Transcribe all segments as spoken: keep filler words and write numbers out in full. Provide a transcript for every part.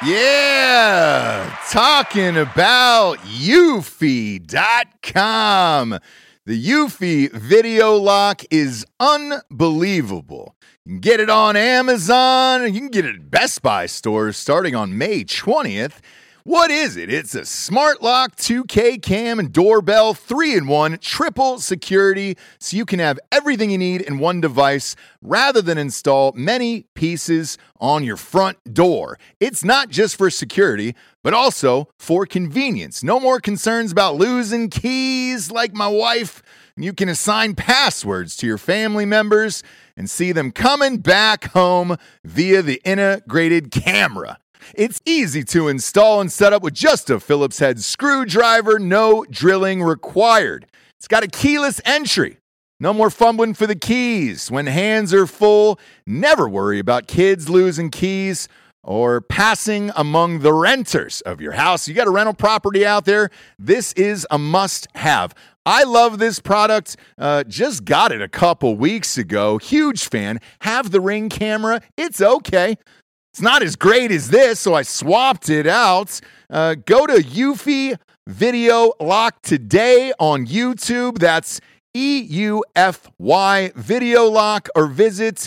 Yeah, talking about Eufy dot com. The Eufy video lock is unbelievable. You can get it on Amazon. You can get it at Best Buy stores starting on May twentieth. What is it? It's a smart lock, two K cam, and doorbell, three in one, triple security, so you can have everything you need in one device rather than install many pieces on your front door. It's not just for security, but also for convenience. No more concerns about losing keys like my wife. You can assign passwords to your family members and see them coming back home via the integrated camera. It's easy to install and set up with just a Phillips head screwdriver, no drilling required. It's got a keyless entry. No more fumbling for the keys. When hands are full, never worry about kids losing keys or passing among the renters of your house. You got a rental property out there, this is a must-have. I love this product. Uh, just got it a couple weeks ago. Huge fan. Have the Ring camera. It's okay. It's not as great as this, so I swapped it out. Uh, go to Eufy Video Lock today on YouTube. That's E U F Y Video Lock, or visit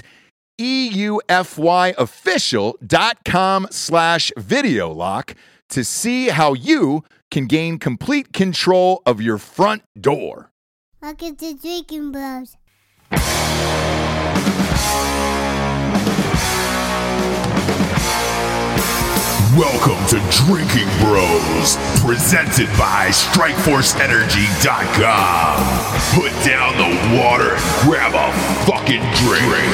eufyofficial.com slash video lock to see how you can gain complete control of your front door. Welcome to Drinking Bros. Welcome to Drinking Bros, presented by strike force energy dot com. Put down the water and grab a fucking drink.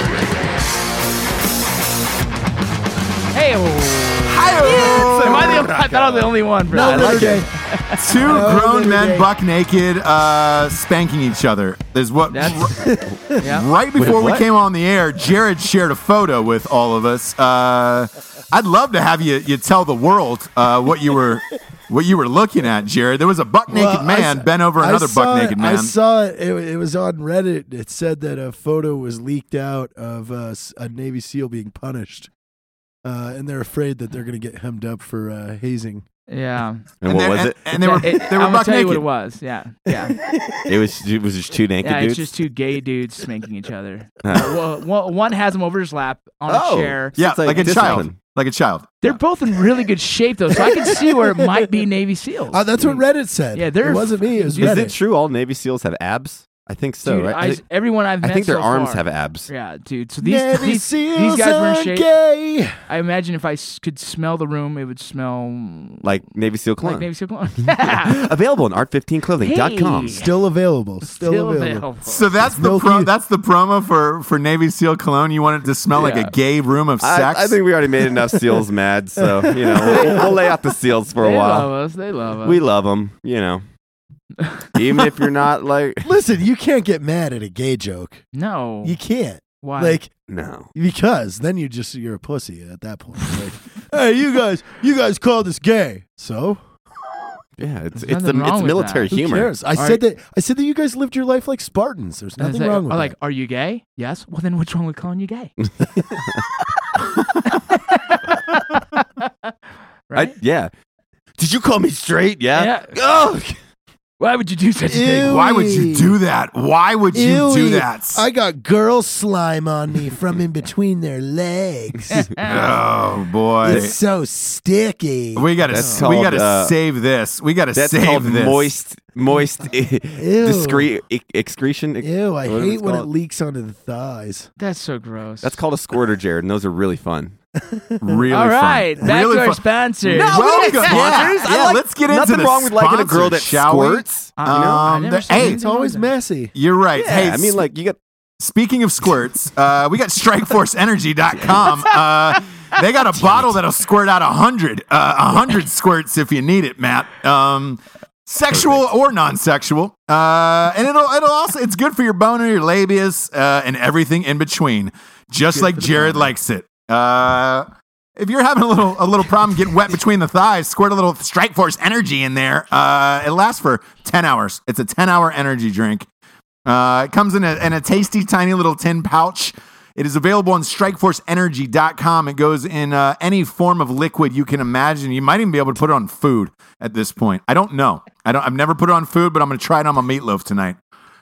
Hey, Hi-oh. am I the only, I thought I was the only one, bro. No, I like okay. it. Two No, grown men okay. buck naked uh, spanking each other. Is what That's, yeah. right before Wait, we what? came on the air, Jared shared a photo with all of us. Uh, I'd love to have you you tell the world uh, what you were what you were looking at, Jared. There was a buck naked Well, I man s- bent over I another saw buck it- naked I man. saw it. it. It was on Reddit. It said that a photo was leaked out of uh, s- a Navy SEAL being punished, uh, and they're afraid that they're going to get hemmed up for uh, hazing. Yeah. And what they- was and, it? And they were Yeah, it, they were I'm gonna buck tell you what naked. it was. Yeah. Yeah. It was it was just two naked Yeah, dudes. it's just two gay dudes spanking each other. Huh. Uh, well, one- one has him over his lap on Oh. a chair. Yeah, It's like like, a discipline. child, like a child. They're both in really good shape, though, so I can see where it might be Navy SEALs. Uh, that's what Reddit said. Yeah, they're- it wasn't me. It was Is Is Reddit. it true all Navy SEAls have abs? I think so, Dude, right? I, I, think, everyone I've I met think their so arms far- have abs. Yeah, dude. So these Navy these, SEAls these guys were in are shape. gay. I imagine if I s- could smell the room, it would smell Like Navy SEAL cologne. like Navy SEAL cologne. Yeah. Available on art fifteen clothing dot com. Hey. Still available. Still, Still available. available. So that's the No pro- key. that's the promo for, for Navy SEAL cologne. You want it to smell like Yeah. a gay room of I, sex. I think we already made enough SEALs mad, so you know we'll, we'll lay out the SEAls for a They while. love us. They love us. We love them, you know. Even if you're not like Listen, you can't get mad at a gay joke. No. You can't. Why? Like, no. because then you just you're a pussy at that point. Like, hey, you guys, you guys called us gay, so Yeah, it's There's it's the nothing wrong it's with military that. who humor. cares? I All said that. I said that you guys lived your life like Spartans. There's And nothing it's like, wrong with or that. like, are you gay? Yes. Well, then what's wrong with calling you gay? I, right? yeah. Did you call me straight? Yeah. Yeah. Oh, Why would you do such a thing? Ew. Why would you do that? Why would you do Ewy, that? I got girl slime on me from in between their legs. Oh boy. It's so sticky. We gotta, That's we called, gotta uh, save this. We gotta that's save called this. moist, moist, discrete e- excretion. Ew, I What is hate it when it called? leaks onto the thighs. That's so gross. That's called a squirter, Jared, and those are really fun. Really All fun. right. Back Really to our fun. sponsors. No, Welcome. sponsors. Yeah, I yeah, like- let's get into nothing the wrong with liking a girl that sponsors, shall we? squirts. Uh, you know? I Um, never the- said hey, anything It's wrong always with that. messy. You're right. Yeah, Hey, I mean, like you got. speaking of squirts, uh, we got strike force energy dot com. Uh, they got a bottle that'll squirt out a hundred, uh, a hundred squirts if you need it, Matt. Um, sexual or non-sexual, uh, and it'll it'll also it's good for your boner, your labias, uh, and everything in between. Just like Jared likes it. Uh, if you're having a little a little problem getting wet between the thighs, squirt a little Strike Force energy in there. Uh, it lasts for ten hours. It's a ten hour energy drink. Uh, it comes in a, in a tasty, tiny little tin pouch. It is available on strike force energy dot com. It goes in uh, any form of liquid you can imagine. You might even be able to put it on food at this point. I don't know. I don't. I've never put it on food, but I'm going to try it on my meatloaf tonight.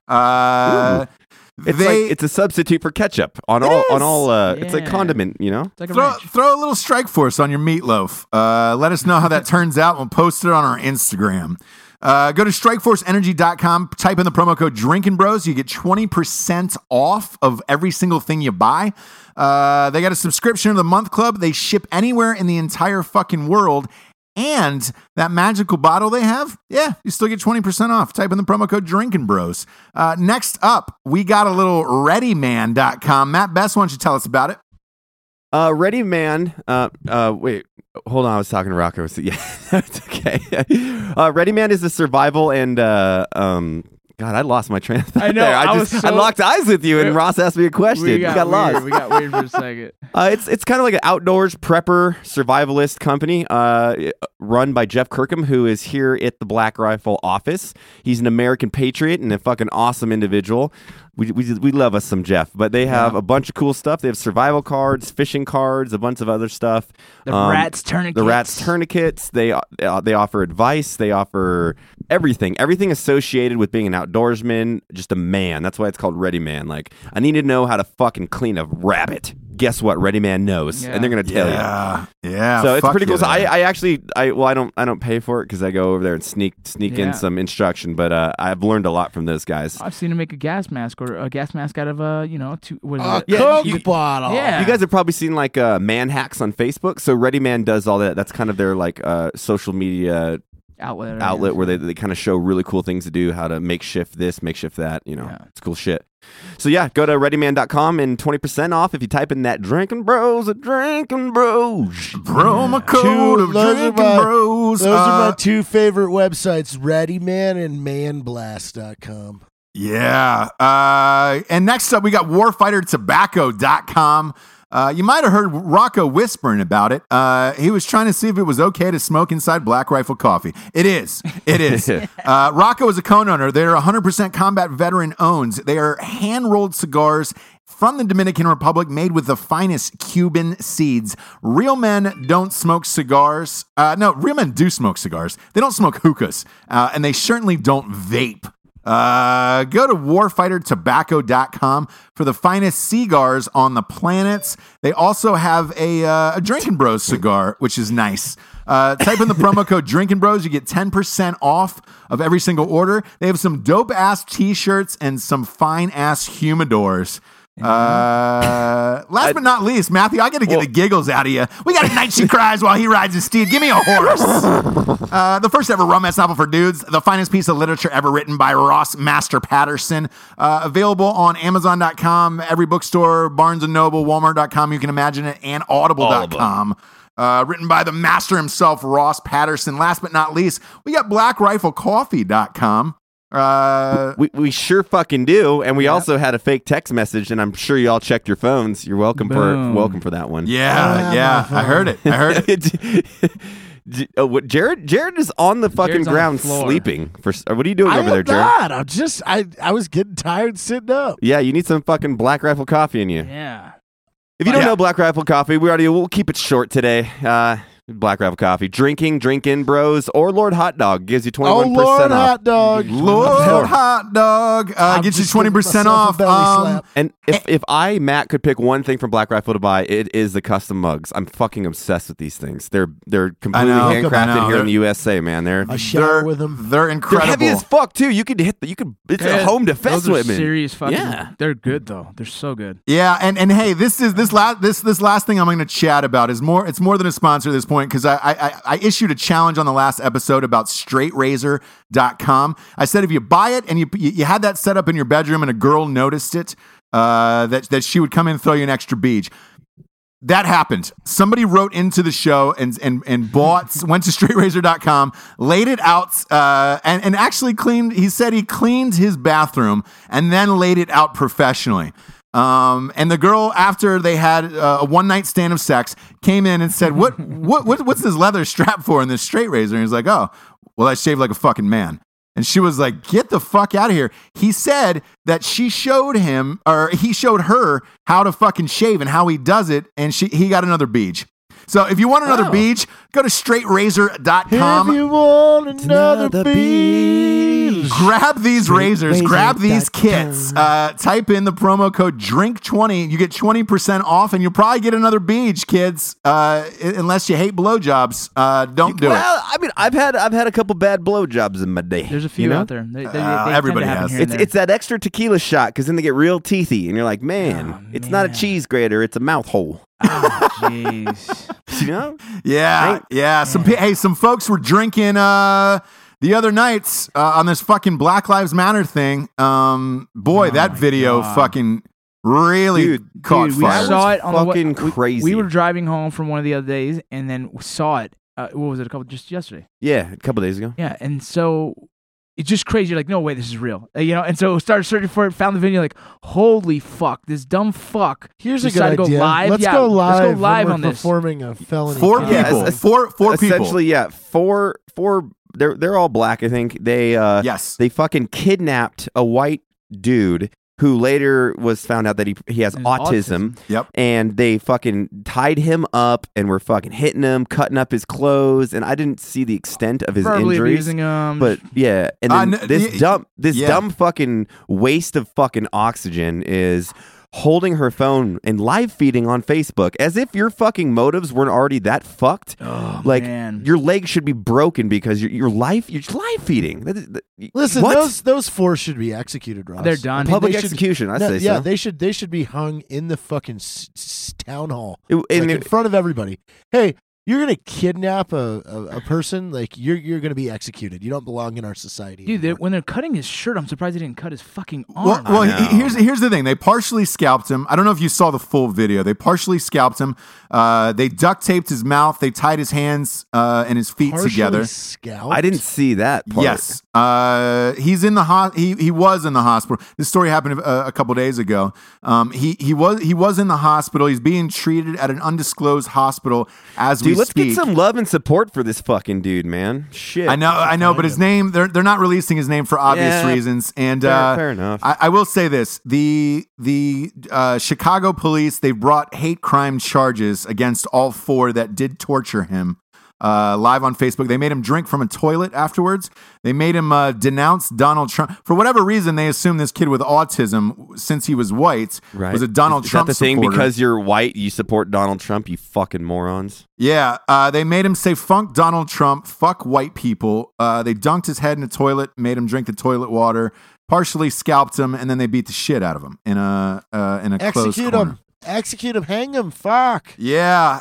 Uh, It's they, like it's a substitute for ketchup on all on all. Uh, It's like Yeah. condiment, you know. It's like a throw, wrench. throw a little Strike Force on your meatloaf. Uh, let us know how that turns out. We'll post it on our Instagram. Uh, go to strike force energy dot com. Type in the promo code Drinking Bros. You get twenty percent off of every single thing you buy. Uh, they got a subscription to the month club. They ship anywhere in the entire fucking world. And that magical bottle they have, yeah, you still get twenty percent off. Type in the promo code Drinking Bros. Uh, next up, we got a little ready man dot com. Matt Best, why don't you tell us about it? Uh, Ready Man. Uh, uh, wait, hold on. I was talking to Rocco. So, yeah, it's okay. uh, Ready Man is a survival and uh, um. God, I lost my train of thought I know, there. I, I just was I so- locked eyes with you, and We- Ross asked me a question. We You got, got weird. lost. We got weird for a second. Uh, it's it's kind of like an outdoors prepper survivalist company uh, run by Jeff Kirkham, who is here at the Black Rifle office. He's an American patriot and a fucking awesome individual. We we, we love us some Jeff, but they have a bunch of cool stuff. They have survival cards, fishing cards, a bunch of other stuff. The Um, rats tourniquets. The rats tourniquets. They uh, they offer advice. They offer everything, everything associated with being an outdoorsman. Just a man. That's why it's called Ready Man. Like, I need to know how to fucking clean a rabbit. Guess what? Ready Man knows, Yeah. and they're gonna tell you. Yeah, yeah. So it's fuck pretty cool. yeah, So I, that. I actually, I well, I don't, I don't pay for it because I go over there and sneak, sneak Yeah. in some instruction. But uh, I've learned a lot from those guys. I've seen him make a gas mask or a gas mask out of a, you know, two, what is A it? Yeah, Coke you- bottle. Yeah. You guys have probably seen like uh, man hacks on Facebook. So Ready Man does all that. That's kind of their like uh, social media outlet. I outlet guess. where they, they kind of show really cool things to do, how to makeshift this, makeshift that. You know, Yeah. it's cool shit. So yeah, go to ready man dot com and twenty percent off if you type in that Drinking Bros, a Drinking Bros. promo code Two- of those are Drinking my- Bros. Those are Uh, my two favorite websites, Ready Man and man blast dot com. Yeah. Uh, and next up, we got warfighter tobacco dot com. Uh, you might have heard Rocco whispering about it. Uh, he was trying to see if it was okay to smoke inside Black Rifle coffee. It is. It is. uh, Rocco is a co-owner. They're one hundred percent combat veteran owned. They are hand-rolled cigars from the Dominican Republic made with the finest Cuban seeds. Real men don't smoke cigars. Uh, no, real men do smoke cigars. They don't smoke hookahs. Uh, and they certainly don't vape. Uh, go to warfighter tobacco dot com for the finest cigars on the planet. They also have a, uh, a Drinking Bros cigar, which is nice. Uh, type in the promo code Drinking Bros. You get ten percent off of every single order. They have some dope ass t-shirts and some fine ass humidors. Uh, last but not least, Matthew, I got to get the giggles out of you. We got a Night She Cries While He Rides His Steed. Give me a horse. Uh, the first ever romance novel for dudes, the finest piece of literature ever written by Ross Master Patterson. Uh, available on amazon dot com, every bookstore, Barnes and Noble, walmart dot com, you can imagine it, and audible dot com. Uh, written by the master himself, Ross Patterson. Last but not least, we got black rifle coffee dot com. Uh, We we sure fucking do, and we also had a fake text message, and I'm sure y'all checked your phones. You're welcome Boom. for welcome for that one. yeah, Oh, yeah, my I heard it. I heard it. J- uh, what, Jared Jared is on the fucking Jared's on the ground floor. sleeping. For s- uh, what are you doing I over am there, Jared? not. I'm just. I. I was getting tired sitting up. Yeah, you need some fucking Black Rifle coffee in you. Yeah. If you don't Yeah. know Black Rifle coffee, we already we'll keep it short today. Uh, Black Rifle coffee, drinking, drinking, bros, or Lord Hot Dog gives you Oh twenty-one Lord, percent off. hot dog. Lord Hot Dog uh, I'm gets you just twenty giving percent myself a off. belly Um, slap. And if, if I, Matt, could pick one thing from Black Rifle to buy, it is the custom mugs. I'm fucking obsessed with these things. They're they're completely know, I handcrafted know. here in the U S A, man. They're I shower they're, with them. They're they're incredible. heavy as fuck too. You could hit the, you could it's a Yeah, home defense Those are weapon. serious fucking. Yeah. They're good though. They're so good. Yeah, and, and hey, this is this last this this last thing I'm going to chat about is more. It's more than a sponsor at this point because I, I I issued a challenge on the last episode about straight razor dot com. I said if you buy it and you you had that set up in your bedroom and a girl noticed it, uh, that that she would come in and throw you an extra beach. That happened. Somebody wrote into the show and and and bought went to straight razor dot com, laid it out, uh, and and actually cleaned. He said he cleaned his bathroom and then laid it out professionally. Um, and the girl, after they had uh, a one night stand of sex, came in and said, "What what what what's this leather strap for in this straight razor?" And he's like, "Oh, well, I shaved like a fucking man." And she was like, get the fuck out of here. He said that she showed him, or he showed her how to fucking shave and how he does it, and she he got another beach. So if you want another Oh. beach, go to straight razor dot com. If you want another, Another beach. Grab these razors, razor grab these dot com. kits, uh, type in the promo code drink twenty. You get twenty percent off, and you'll probably get another beach, kids, uh, unless you hate blowjobs. Uh, don't do well, it. I mean, I've had I've had a couple bad blowjobs in my day. There's a few you know? out there. They, they, Uh, they everybody tend to happen has. here and It's there. it's that extra tequila shot because then they get real teethy, and you're like, man, Oh, it's not a man. cheese grater, it's a mouth hole. Oh, jeez. You know? Yeah, Right? yeah. Some pe- hey, some folks were drinking uh, the other nights uh, on this fucking Black Lives Matter thing. Um, boy, Oh that my video God. fucking really Dude, caught Dude, we fire. saw was it on the fucking way- we- crazy. We, were driving home from one of the other days, and then saw it. Uh, what was it? A couple just yesterday. Yeah, a couple days ago. Yeah, and so it's just crazy. You're like, no way, this is real. Uh, you know, and so started searching for it, found the video, like, holy fuck, this dumb fuck. Here's a good decided to idea. go live. Let's yeah, go live. Let's go live when on we're this. performing a felony. Four crime. Yeah, people. es- four four people. Essentially, yeah, four four. They're they're all black. I think they uh Yes. they fucking kidnapped a white dude who later was found out that he he has Has autism. autism. Yep. And they fucking tied him up and were fucking hitting him, cutting up his clothes, and I didn't see the extent of his Verbally injuries. abusing him. But yeah, and Uh, then n- this y- dumb this yeah. dumb fucking waste of fucking oxygen is holding her phone and live feeding on Facebook as if your fucking motives weren't already that fucked. oh, like man. your leg should be broken because your your life you're live feeding. That is, that, Listen, what? those those four should be executed, Ross. They're done. I mean, Public they should- execution, I no, say yeah, so. they should they should be hung in the fucking s- s- town hall, It- like and in it- front of everybody. Hey, you're gonna kidnap a, a, a person, like you're you're gonna be executed. You don't belong in our society. Dude, they're, anymore. when they're cutting his shirt, I'm surprised they didn't cut his fucking Well, arm. well I know. he- here's here's the thing. They partially scalped him. I don't know if you saw the full video. They partially scalped him. Uh, they duct taped his mouth. They tied his hands uh, and his feet Partially together. scalped? I didn't see that part. Yes, uh, he's in the ho- he he was in the hospital. This story happened a, a couple days ago. Um, he he was he was in the hospital. He's being treated at an undisclosed hospital as Dude, we let's speak. get some love and support for this fucking dude, man. Shit. I know, I know, but his name they're they're not releasing his name for obvious Yeah, reasons. And fair- uh, fair enough. I, I will say this: the the uh, Chicago police they've brought hate crime charges against all four that did torture him. Uh, live on Facebook, they made him drink from a toilet afterwards. They made him uh, denounce Donald Trump for whatever reason. They assumed this kid with autism, since he was white, Right. was a Donald is, is Trump that the thing? supporter. Because you're white, you support Donald Trump, you fucking morons. Yeah, uh, they made him say "funk Donald Trump," "fuck white people." Uh, they dunked his head in a toilet, made him drink the toilet water, partially scalped him, and then they beat the shit out of him in a uh, in a closed execute corner. him. Execute him. Hang him. Fuck. Yeah.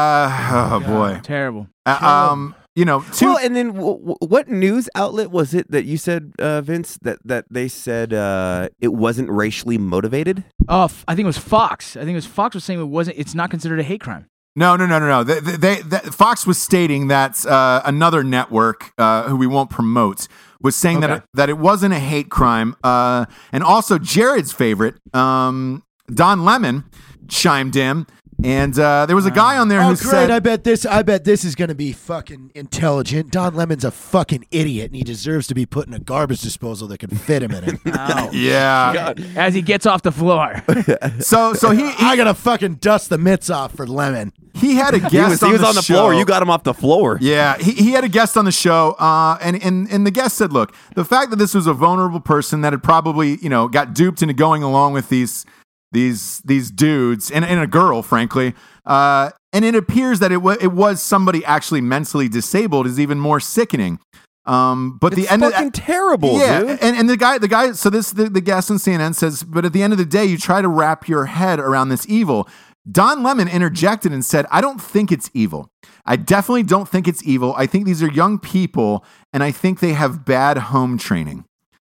Uh, oh boy. Terrible. Uh, um. You know. Two. Well, and then w- w- what news outlet was it that you said, uh, Vince, that, that they said uh, it wasn't racially motivated? Oh, f- I think it was Fox. I think it was Fox was saying it wasn't. It's not considered a hate crime. No, no, no, no, no. They, they, they, Fox was stating that uh, another network, uh, who we won't promote, was saying that Okay. it, that it wasn't a hate crime. Uh, and also, Jared's favorite, um, Don Lemon, chimed in, and uh, there was a guy on there Oh, who great! said, I bet this. I bet this is going to be fucking intelligent. Don Lemon's a fucking idiot, and he deserves to be put in a garbage disposal that can fit him in it. Ow. "Yeah." As he gets off the floor. So, so he I gotta fucking dust the mitts off for Lemon. he had a guest He was, he on, was the on the show. floor. You got him off the floor. Yeah, he, he had a guest on the show, uh, and, and and the guest said, "Look, the fact that this was a vulnerable person that had probably, you know, got duped into going along with these these these dudes and, and a girl, frankly, uh, and it appears that it was it was somebody actually mentally disabled is even more sickening." Um, but It's the end fucking of terrible, yeah, dude. and and the guy the guy so this the, the guest on C N N says, but at the end of the day, you try to wrap your head around this evil. Don Lemon interjected and said, I don't think it's evil. I definitely don't think it's evil. I think these are young people, and I think they have bad home training.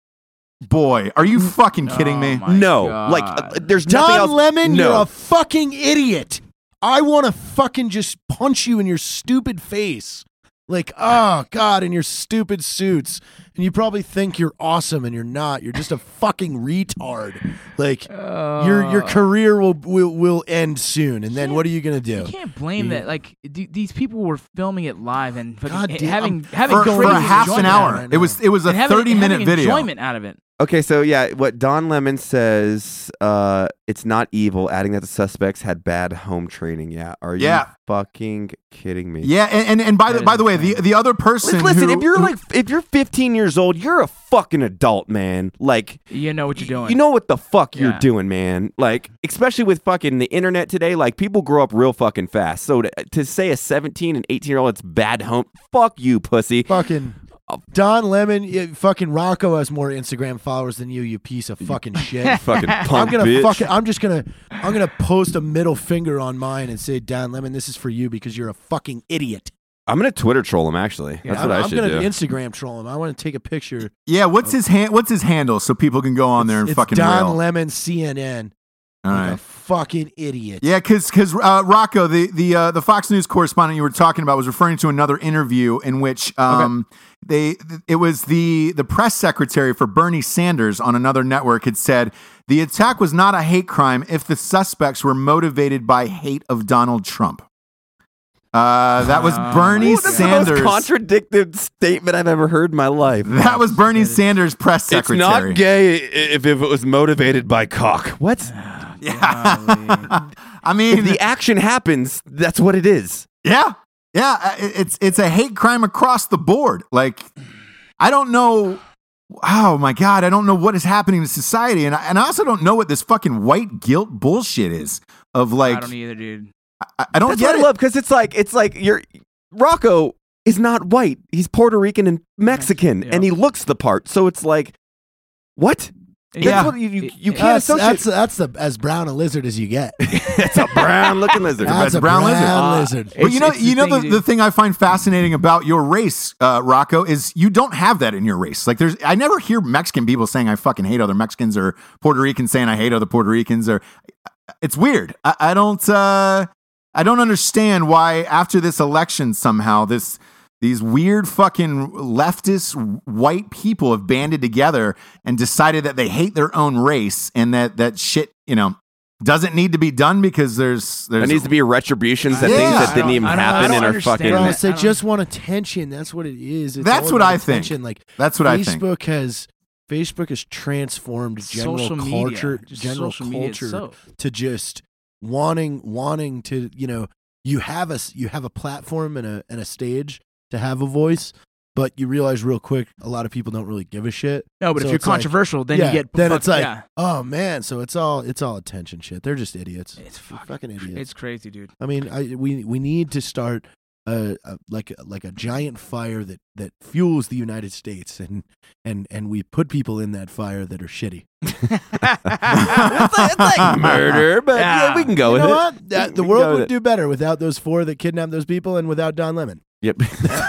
Boy, are you fucking kidding me? my No, God. like uh, there's nothing Don else. Lemon, no. you're a fucking idiot. I want to fucking just punch you in your stupid face. Like, oh God, in your stupid suits, and you probably think you're awesome, and you're not. You're just a fucking retard. Like, Uh, your your career will will will end soon, and then can't- what are you gonna do? You can't blame You- that. Like d- these people were filming it live and fucking God ha- damn, having I'm- having for, for crazy a half an enjoyment hour. right it now. was it was a and having, thirty minute having video. enjoyment out of it. Okay, so yeah, what Don Lemon says, uh, it's not evil, adding that the suspects had bad home training. Yeah, are you Yeah. fucking kidding me? Yeah, and and, and by That the by is the way, the insane. the other person. Listen, who- if you're who- like, if you're fifteen years old, you're a fucking adult, man. Like, You know what you're doing. you know what the fuck you're Yeah. doing, man. Like, especially with fucking the internet today, like people grow up real fucking fast. So to, to say a seventeen and eighteen year old it's bad home, fuck you, pussy. Fucking Don Lemon, yeah, fucking Rocco has more Instagram followers than you, you piece of fucking shit. Fucking punk I'm gonna bitch. fucking. I'm just gonna. I'm gonna post a middle finger on mine and say, Don Lemon, this is for you because you're a fucking idiot. I'm gonna Twitter troll him. Actually, that's I'm, what I I'm should gonna do. Instagram troll him. I want to take a picture. yeah, what's his hand? What's his handle so people can go on there and it's fucking Don rail. Lemon C N N. All Like right. a fucking idiot. Yeah, because because uh, Rocco, the the uh, the Fox News correspondent you were talking about, was referring to another interview in which um, they it was the the press secretary for Bernie Sanders on another network had said the attack was not a hate crime if the suspects were motivated by hate of Donald Trump. Uh, that was Bernie Ooh, that's Sanders. the most contradicted statement I've ever heard in my life. that was Bernie Sanders' press It's secretary. not gay if, if it was motivated by cock. What? Yeah. I mean, If the action happens, that's what it is. Yeah, yeah. uh, it- It's it's a hate crime across the board. Like, I don't know. Oh my god, I don't know what is happening to society, and I, and I also don't know what this fucking white guilt bullshit is. Of like, I don't either, dude. I, I don't That's get what it. I love because it's like it's like you're Rocco is not white. He's Puerto Rican and Mexican, Yeah. and he looks the part. So it's like, what? Yeah. That's what you, you, you can't That's, associate. that's that's the as brown a lizard as you get. It's a brown looking lizard. That's a brown brown, lizard. Uh, lizard. But It's- you know, it's the you know thing, the, dude. the thing I find fascinating about your race, uh, Rocco, is you don't have that in your race. Like, there's, I never hear Mexican people saying I fucking hate other Mexicans, or Puerto Ricans saying I hate other Puerto Ricans, or it's weird. I, I don't, uh, I don't understand why after this election somehow this these weird fucking leftist white people have banded together and decided that they hate their own race and that that shit, you know, doesn't need to be done because there's there's There needs to be retributions that Yeah. things I that didn't don't- even I don't- I happen don't and are understand fucking. that. Bro, they I don't- just want attention. That's what it is. It's That's all what about I think. attention. Like That's what I think. Facebook has Facebook has transformed general Social media, culture, just general social media culture itself. to just wanting wanting to, you know, you have a s- you have a platform and a and a stage to have a voice, but you realize real quick a lot of people don't really give a shit. No, but So if you're it's like- controversial, then yeah, you get then fuck- it's like, yeah. oh man, so it's all it's all attention shit. They're just idiots. It's They're fucking, fucking idiots. It's crazy, dude. I mean, I, we we need to start a, a like a, like a giant fire that, that fuels the United States, and and and we put people in that fire that are shitty. it's, like, it's like murder, but yeah. Yeah. we can go you with know it. what? That, the We can go world with would it. do better without those four that kidnapped those people, and without Don Lemon. Yep.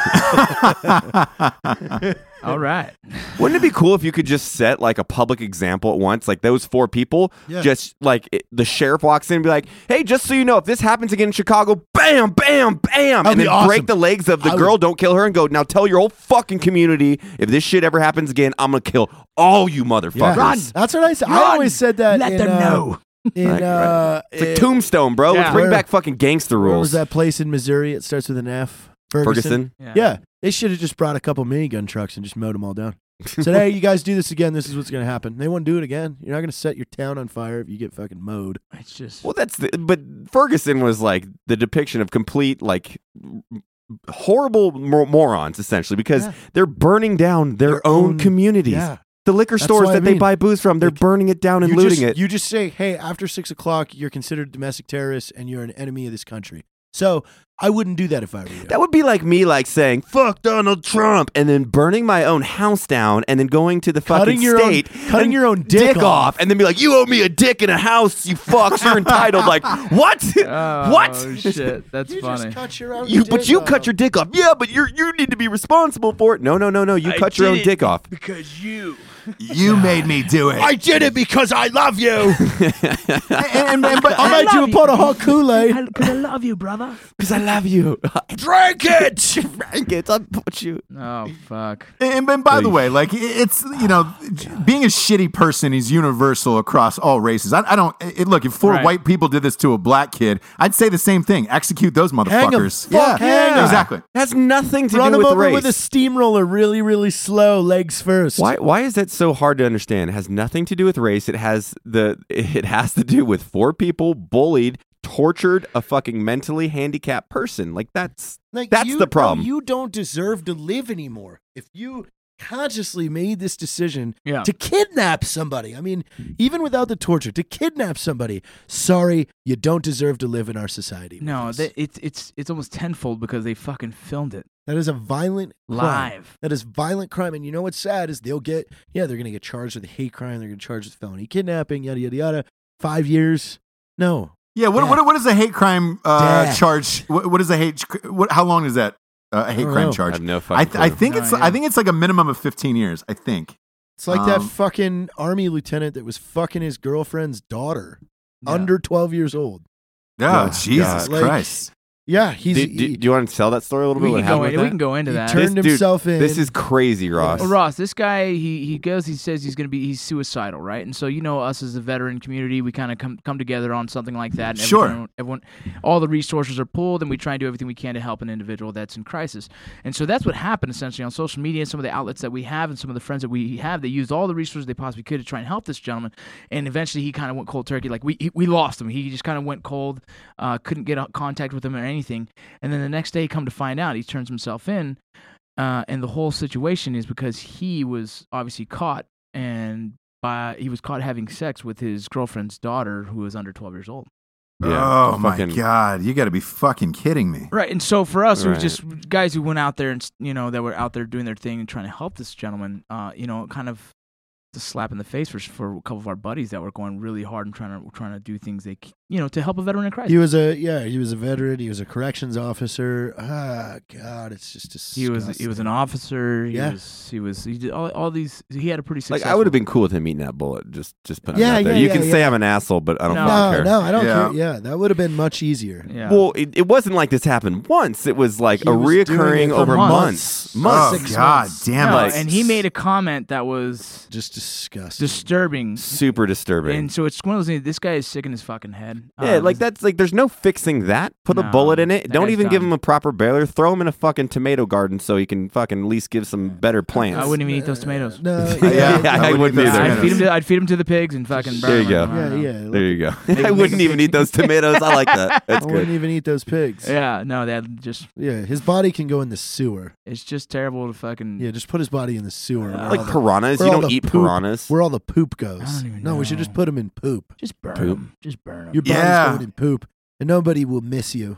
All right. Wouldn't it be cool if you could just set like a public example at once? Like those four people, Yeah. just like it, the sheriff walks in and be like, "Hey, just so you know, if this happens again in Chicago, bam, bam, bam," That'd and be then awesome. break the legs of the I girl, would- don't kill her, and go, "Now tell your whole fucking community if this shit ever happens again, I'm gonna kill all you Yeah. motherfuckers." Run. That's what I said. I Run. always said that. Let in, them uh, know. In Right, uh, It's like in- Tombstone, bro. Let's Yeah. bring Where- back fucking gangster Where rules. was that place in Missouri? It starts with an F. Ferguson. Ferguson. Yeah, they should have just brought a couple minigun trucks and just mowed them all down. Said, hey, you guys do this again, this is what's going to happen. They won't do it again. You're not going to set your town on fire if you get fucking mowed. It's just Well, that's the, but Ferguson was like the depiction of complete like horrible mor- morons essentially because Yeah. they're burning down their, Their own, own- communities. Yeah. The liquor That's stores what I that they mean. buy booze from, they're Like, burning it down and you looting just, it. You just say, hey, after six o'clock, you're considered domestic terrorists and you're an enemy of this country. So I wouldn't do that if I were you. That would be like me like saying "fuck Donald Trump" and then burning my own house down and then going to the Cutting fucking your own- state, cutting and your own dick off. off. and then be like, "You owe me a dick and a house, you fucks. You're entitled." Like what? oh, what? shit. That's you funny. just cut your own You, dick but you off. cut your dick off. Yeah, but you you need to be responsible for it. No, no, no, no. You I cut your did own it dick off. because you. You made me do it. I did it because I love you. and, and- and- but, I made you a pot of hot Kool-Aid. Because I love you, brother. Because I love you. Drink it. Drink it. I'll put you. Oh fuck. And, and by the way, like it's you know, being a shitty person is universal across all races. I, I don't it, look if four Right. white people did this to a black kid, I'd say the same thing. Execute those Hang 'em. motherfuckers. Fuck hang 'em. exactly. Has nothing to Run do him with over race. with a steamroller, really, really slow, legs first. Why why is that so hard to understand? It has nothing to do with race. It has the it has to do with four people bullied, tortured a fucking mentally handicapped person. Like that's Like, that's you, the problem. no, you don't deserve to live anymore. If you consciously made this decision Yeah. to kidnap somebody, I mean, even without the torture, to kidnap somebody, sorry, you don't deserve to live in our society. No, with us. that, it's it's it's almost tenfold because they fucking filmed it that is a violent crime. live. That is violent crime. And you know what's sad is they'll get, yeah, they're going to get charged with hate crime. They're going to charge with felony kidnapping, yada, yada, yada. Five years. No. Yeah, what, Death. what what is a hate crime uh, Death. charge? What, what is a hate? What, how long is that? Uh, a hate don't crime know. I charge? have no I, fucking th- I clue. think No it's idea. I think it's like a minimum of fifteen years. I think. It's like that Um, fucking army lieutenant that was fucking his girlfriend's daughter, Yeah. under twelve years old. Oh, Oh, Jesus God. Christ! Yeah, he's do, he, do, do you want to tell that story a little We bit? What can go happened in, with we can that? go into he that. turned This dude- himself in. This is crazy, Ross. Well, Ross, this guy, he he goes, he says he's gonna be, he's suicidal, right? And so you know, us as a veteran community, we kind of come come together on something like that. And Sure. Everyone, everyone, all the resources are pulled, and we try and do everything we can to help an individual that's in crisis. And so that's what happened essentially on social media. Some of the outlets that we have, and some of the friends that we have, they used all the resources they possibly could to try and help this gentleman. And eventually, he kind of went cold turkey. Like we he, we lost him. He just kind of went cold. Uh, couldn't get in contact with him or anything. And then the next day, come to find out, he turns himself in. Uh, and the whole situation is because he was obviously caught, and by he was caught having sex with his girlfriend's daughter, who was under twelve years old. Yeah, oh my fucking- God! You got to be fucking kidding me. Right, and so for us, it was Right. just guys who went out there and you know that were out there doing their thing and trying to help this gentleman. Uh, you know, kind of a slap in the face for for a couple of our buddies that were going really hard and trying to trying to do things they c- you know to help a veteran in crisis. He was a yeah. He was a veteran. He was a corrections officer. Ah, God, it's just disgusting. He was he was an officer. He Yeah. was he was he did all, all these. He had a pretty Like successful. I would have been cool with him eating that bullet. Just just put it Yeah, out there. yeah, You yeah, can yeah. say I'm an asshole, but I don't No. fucking No, care. no, I don't Yeah. care. Yeah, that would have been much easier. Yeah. Well, it, it wasn't like this happened once. It was like He a was doing reoccurring it for over months. months. Oh Months. Six God, months. damn No, it! like- and he made a comment that was Just disgusting. disturbing. Super disturbing. And so it's one of those things. This guy is sick in his fucking head. yeah, Um, like that's like there's no fixing that. Put a No, bullet in it. that Don't guy's even give done. him a proper baler. Throw him in a fucking tomato garden so he can fucking at least give some better plants. I wouldn't even eat those tomatoes. No, Yeah, yeah, I wouldn't wouldn't eat those either. I'd tomatoes. feed him. To, I'd feed him to the pigs and fucking burn There you them. go. I don't yeah, know. yeah. There you go. Make- I make wouldn't a even eat those tomatoes. I like that. That's I wouldn't good. even eat those pigs. Yeah, no, that just Yeah, his body can go in the sewer. it's just terrible to fucking. Yeah, just put his body in the sewer. Uh, where Like all the- piranhas. where You all don't the eat poop- piranhas. Where all the poop goes. I don't even no, we should know. just put him in poop. just burn Poop. them. Just burn them. Your body's Yeah. going in poop, and nobody will miss you.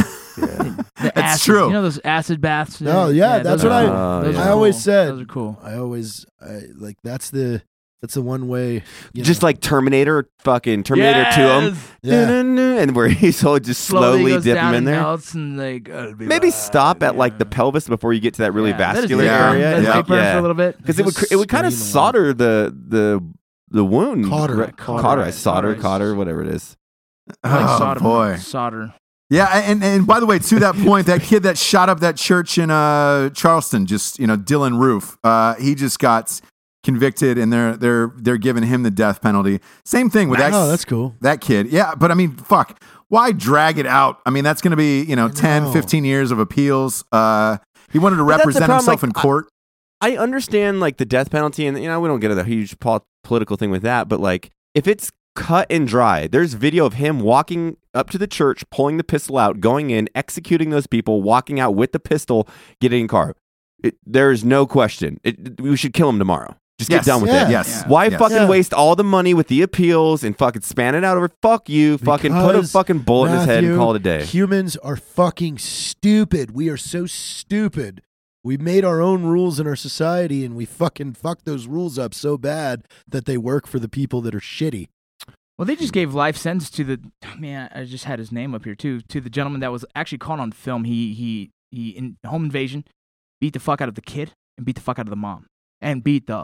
The That's acid, true. You know those acid baths? No, yeah, those that's what are I- cool. Those I are always cool. said. Those are cool. I always, I like that's the that's the one way. You Just know, like Terminator, fucking Terminator yes! to him. yeah. And where he's all just slowly goes dip down him in and there. melts and like uh, be Maybe like, stop at like the yeah. pelvis before you get to that really Yeah, that is vascular big burn. area. That is Yeah. big burn for Yeah. a little bit. Because it would Just it would kind of scream a lot. solder the the the wound. Cauter. Right? Cauterize. Cauterize, solder, Cauterize. cotter, whatever it is. Like Oh solder, boy! solder. Yeah, and and by the way, to that point, that kid that shot up that church in uh, Charleston, just you know, Dylan Roof, uh, he just got convicted, and they're they're they're giving him the death penalty. Same thing with that. Oh, that's cool. That kid, yeah, but I mean, fuck, why drag it out? I mean, that's going to be you know ten, know. fifteen years of appeals. Uh, he wanted to But that's the represent problem, himself like, in court. I understand like the death penalty, and you know we don't get a huge pol- political thing with that, but like if it's cut and dry, there's video of him walking up to the church, pulling the pistol out, going in, executing those people, walking out with the pistol, getting in car. It, there's no question. It, we should kill him tomorrow. Just Yes. get done with Yeah. it. Yes. Yeah. Why Yes. fucking Yeah. waste all the money with the appeals and fucking span it out over? Fuck you. Fucking put a Because, fucking bullet in his head and Matthew, call it a day. Humans are fucking stupid. We are so stupid. We made our own rules in our society, and we fucking fuck those rules up so bad that they work for the people that are shitty. Well, they just gave life sentence to the man. I just had his name up here too. To the gentleman that was actually caught on film. He he he in home invasion, beat the fuck out of the kid and beat the fuck out of the mom and beat the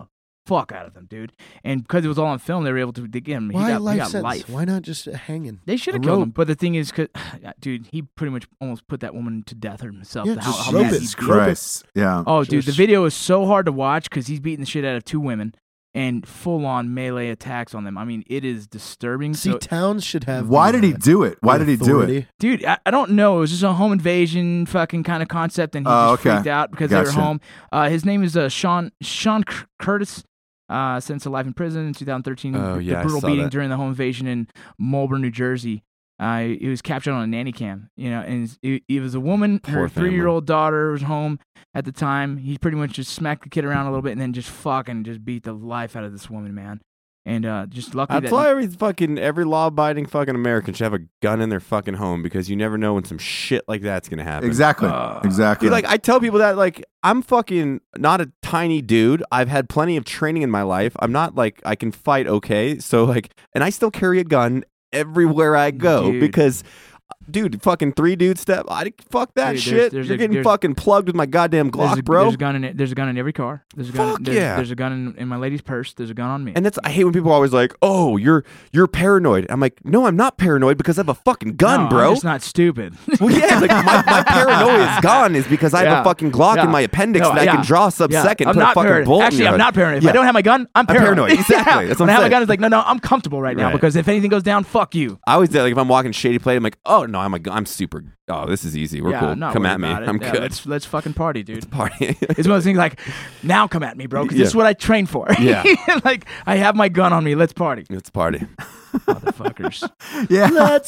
fuck out of them, dude. And because it was all on film, they were able to get him. He Why got, life he got sentence? life. Why not just hanging? They should have A killed him. rope. But the thing is, cause, dude, he pretty much almost put that woman to death himself. Yeah, How- just how rope mad it. he Jesus beat- Christ. Yeah. Oh, dude, the Just- video is so hard to watch because he's beating the shit out of two women and full-on melee attacks on them. I mean, it is disturbing. See, So, towns should have. Why the, did he uh, do it? Why the did he do it? authority. dude, I, I don't know. It was just a home invasion fucking kind of concept, and he Oh, just okay. freaked out because they Gotcha. were home. Uh, his name is uh, Sean Sean C- Curtis. Uh, sentenced to life in prison in two thousand thirteen. Oh, the yeah, I brutal saw beating that. during the home invasion in Marlboro, New Jersey. Uh, he was captured on a nanny cam, you know, and it, it was a woman. Poor her family. three-year-old daughter was home at the time. He pretty much just smacked the kid around a little bit and then just fucking just beat the life out of this woman, man. And uh, just lucky That's that why every fucking every law-abiding fucking American should have a gun in their fucking home because you never know when some shit like that's gonna happen. Exactly. Uh, exactly. Dude, like I tell people that like I'm fucking not a tiny dude. I've had plenty of training in my life. I'm not like I can fight okay. So like, and I still carry a gun everywhere I go Dude. because. Dude, fucking three dude step. I fuck that Dude, there's- shit. there's You're a- getting there's- fucking plugged with my goddamn there's Glock, a, bro. There's a gun in it. There's a gun in every car. There's a gun. Fuck there's, yeah. There's a gun in, in my lady's purse. There's a gun on me. And that's I hate when people are always like, "Oh, you're you're paranoid." I'm like, "No, I'm not paranoid because I have a fucking gun, no, bro." I'm just not stupid. Well, yeah, like my, my paranoia is gone is because I have Yeah. a fucking Glock Yeah. in my appendix No, that I yeah. can draw sub Yeah. second. I'm put not a fucking paranoid. bullet in Actually, your I'm head. not paranoid. If Yeah. I don't have my gun, I'm paranoid. paranoid. Exactly. Yeah. That's what when I'm I have my saying. gun, it's like, no, no, I'm comfortable right now Right. because if anything goes down, fuck you. I always say, like if I'm walking shady plate, I'm like, "Oh no, I'm a, I'm super. Oh, this is easy. We're yeah, cool. I'm not Come worried at me. about it. I'm Yeah, good." Let's, let's fucking party, dude. Party. It's one of those things like, now come at me, bro, because Yeah. this is what I trained for. Yeah. Like, I have my gun on me. Let's party. Let's party. Motherfuckers. yeah. Let's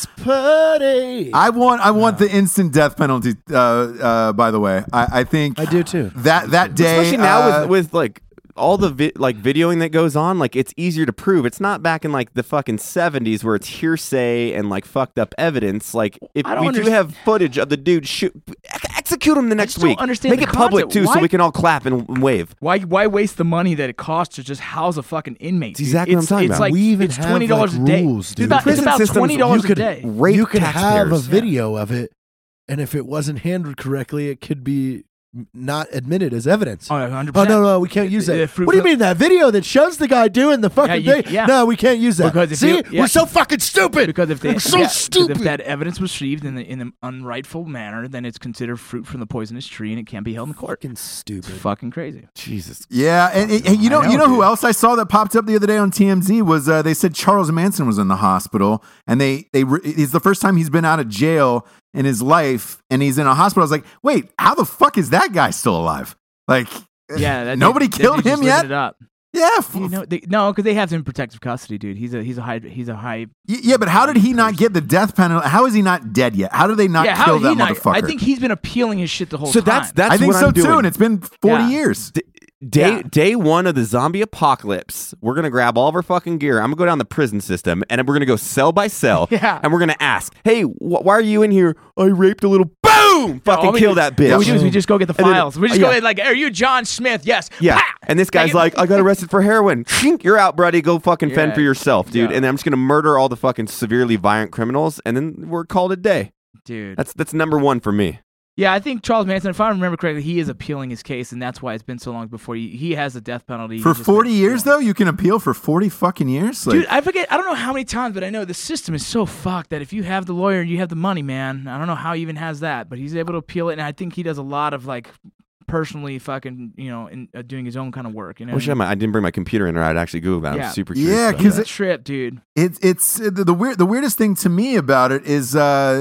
party. I want I want the instant death penalty. Uh, uh, by the way, I, I think I do too. that that day. Especially now uh, with with like all the vi- like videoing that goes on, like it's easier to prove. It's not back in like the fucking seventies where it's hearsay and like fucked up evidence. Like if I don't we do underst- have footage of the dude shoot, ex- execute him the next just don't week. understand Make the it public concept. too, so Why- we can all clap and, and wave. Why why waste the money that it costs to just house a fucking inmate? It's dude? exactly what I'm it's, talking it's about. Like, We even it's have, twenty dollars like, a day. rules, It's dude. about, it's Prison about systems, twenty dollars you could a day. Rape you could have a taxpayers. video of it, and if it wasn't handled correctly, it could be m- not admitted as evidence. Oh, one hundred Oh percent. no, no, we can't use Uh, that. fruit- What do you mean that video that shows the guy doing the fucking Yeah, you- thing? yeah. No, we can't use that. Because if See, you- yeah. we're so fucking stupid. Because if they, We're so yeah, 'cause stupid. if that evidence was received in the in an unrightful manner, then it's considered fruit from the poisonous tree, and it can't be held in court. fucking It's stupid. fucking crazy. Jesus. Yeah, and, and- and you know, I know, you know who dude. else I saw that popped up the other day on T M Z was uh, they said Charles Manson was in the hospital, and they they re- it's the first time he's been out of jail in his life, and he's in a hospital. I was like, wait, how the fuck is that guy still alive? Like, Yeah, that nobody dude- that killed dude's just him living yet. It up. Yeah, f- You know, they, no, because they have him in protective custody, dude. He's a he's a high he's a high. Y- yeah, but how did he not get the death penalty? How is he not dead yet? How did they not yeah, how kill did he that not? motherfucker? I think he's been appealing his shit the whole So time. that's that's I think what so I'm doing. too, and it's been forty Yeah. years. D- Day Yeah. day one of the zombie apocalypse, we're gonna grab all of our fucking gear. I'm gonna go down the prison system, and we're gonna go cell by cell, Yeah. and we're gonna ask, "Hey, wh- why are you in here? I raped a little boom! All Fucking we kill do- that bitch." What we do is we just go get the And then- files. we just yeah. go in like, are you John Smith? Yes. Yeah, Pa! and this guy's Take it- like, "I got arrested for heroin. Shink, you're out, buddy. Go fucking fend Yeah. for yourself, dude." Yeah. And then I'm just gonna murder all the fucking severely violent criminals, and then we're called a day. dude. That's that's number one for me. Yeah, I think Charles Manson, if I remember correctly, he is appealing his case, and that's why it's been so long before he, he has the death penalty. For He's just forty been years, appealing. though, you can appeal for forty fucking years. Like, Dude, I forget. I don't know how many times, but I know the system is so fucked that if you have the lawyer and you have the money, man, I don't know how he even has that, but he's able to appeal it, and I think he does a lot of like personally fucking, you know, in, uh, doing his own kind of work. You know, I wish I, might, I didn't bring my computer in, or I'd actually Google that. Yeah. I'm super curious. Yeah, about 'cause that. it- trip, dude. It's it's the, the weird the weirdest thing to me about it is uh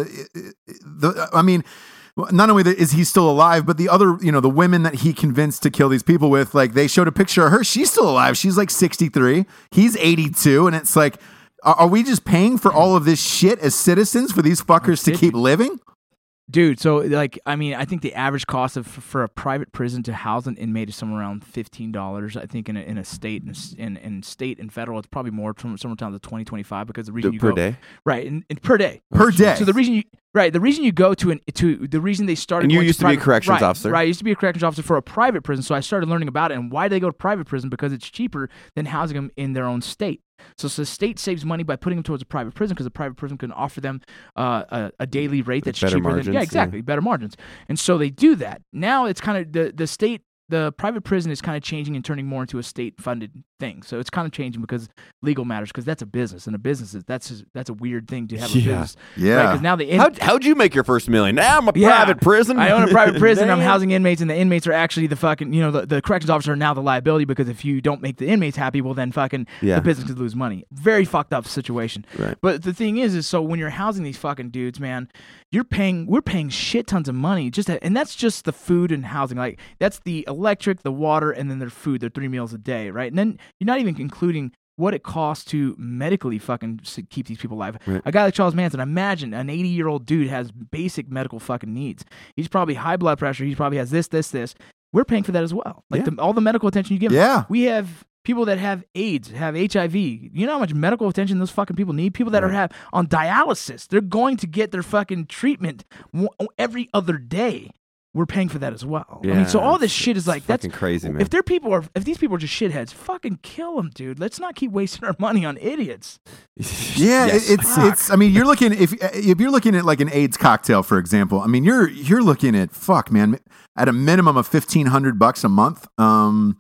the I mean not only that is he still alive, but the other, you know, the women that he convinced to kill these people with, like they showed a picture of her. She's still alive. She's like sixty-three. He's eighty-two. And it's like, are, are we just paying for all of this shit as citizens for these fuckers to keep living? Dude, so like, I mean, I think the average cost of for a private prison to house an inmate is somewhere around fifteen dollars. I think in a, in a state and in, in state and federal, it's probably more from somewhere down to twenty twenty five because the reason you per go, day. right, and, and per day, Per day. So the reason you right, the reason you go to an to the reason they started. And you going used to be a private- corrections right, officer. right? I used to be a corrections officer for a private prison, so I started learning about it and why they go to private prison because it's cheaper than housing them in their own state. So, so the state saves money by putting them towards a private prison because the private prison can offer them uh, a, a daily rate that's Better cheaper margins, than yeah. yeah, exactly, better margins. And so they do that. Now it's kind of the the state the private prison is kind of changing and turning more into a state-funded thing. So it's kind of changing because legal matters, because that's a business, and a business is that's just, that's a weird thing to have a Yeah. business. Yeah. Because now the in- How, how'd you make your first million? Now I'm a Yeah. private prison. I own a private prison. I'm Damn. housing inmates, and the inmates are actually the fucking, you know, the, the corrections officer are now the liability, because if you don't make the inmates happy, well, then fucking Yeah. the business could lose money. Very fucked up situation. Right. But the thing is, is so when you're housing these fucking dudes, man, you're paying, we're paying shit tons of money just to, and that's just the food and housing. Like that's the electric, the water, and then their food, their three meals a day, right? And then you're not even including what it costs to medically fucking s- keep these people alive. Right. A guy like Charles Manson, imagine an eighty-year-old dude has basic medical fucking needs. He's probably high blood pressure. He probably has this, this, this. We're paying for that as well. Like Yeah. the, all the medical attention you give. Yeah. We have people that have AIDS, have H I V. You know how much medical attention those fucking people need? People that are have on dialysis. They're going to get their fucking treatment w- every other day. We're paying for that as well. I mean, so all this it's- shit is it's like that's fucking crazy, man. If they're people are if these people are just shitheads, fucking kill them, dude. Let's not keep wasting our money on idiots. Yeah, Yes. it- it's it's. I mean, you're looking if if you're looking at like an AIDS cocktail, for example. I mean, you're you're looking at fuck, man, at a minimum of fifteen hundred bucks a month. Um,